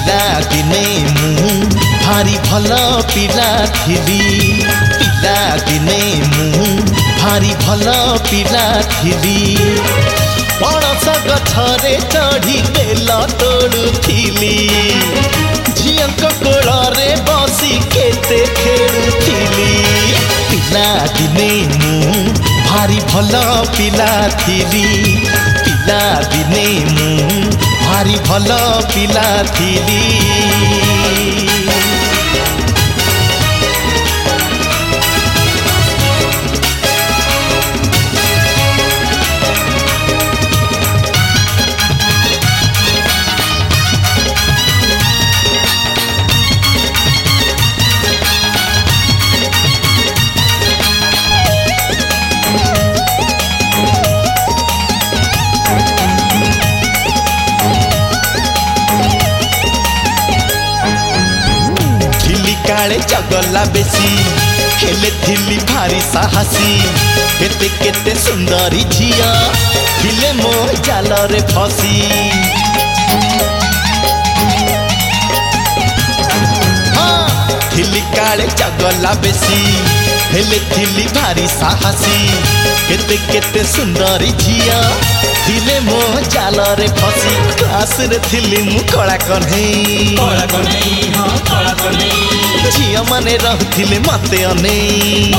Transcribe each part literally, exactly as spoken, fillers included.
पिला दिने मु भारी भल पिला थिली पिला दिने मु भारी भल पिला थिली पणस गछरे चढ़ी बेल तोड़ुथिली झियंक कोଳରେ बसी केते खेलुथिली पिला दिने मु भारी भल पिला थिली पिला दिने मु भारी भल पिला थिली काले जगला बेसी हेले थिली भारी साहसी केते केते सुंदरी झिया थिले मो जाल रे फसी हाँ थिली काले जगला बेसी हेले थिली भारी साहसी केते केते सुंदरी झिया थिले मो जाल रे फसी क्लास रे थिली मु कला कन्हई कला कन्हई हां कला कन्हई झिया माने रहुथिले मते अनेई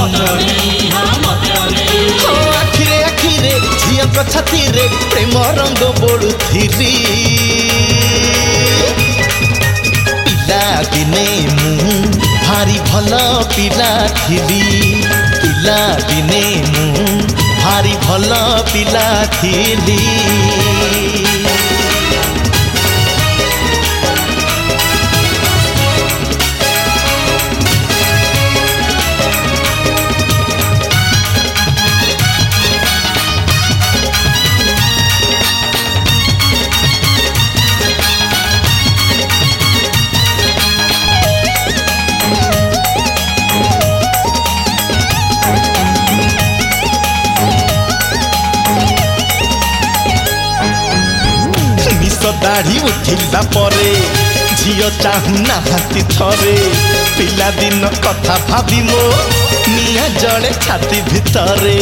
आखिरे आखिरे झिया को छातीरे प्रेम रंग बोलुथिली पिला दिने मु भारी भल पिला थिली पिला दिने मु भारी भल पिला थिली दाढ़ी उठिला परे झियो चाहू नाहाती थरे पिला दिन कथा भाभी मो निया जड़े छाती भितरे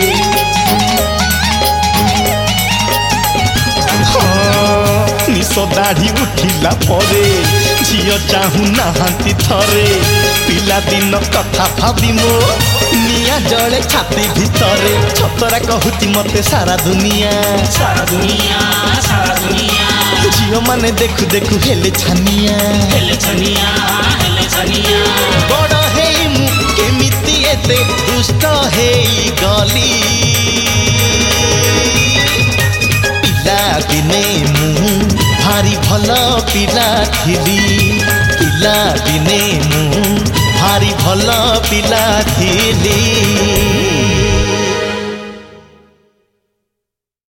निश दाढ़ी उठिला परे झियो चाहू नाहाती थरे पिला दिन कथा भाभी मो निया जड़े छाती भितरे छतरा कहूती मते सारा दुनिया सारा दुनिया सारा दुनिया झियो माने देखु देखु हेले छानिया हेले छनिया हेले छनिया बड़ हेई मु केमिति एते दुष्ट हेई गली पिला दिने मु भारी भल पिला थिली पिला दिने मु भारी भल पिला थिली।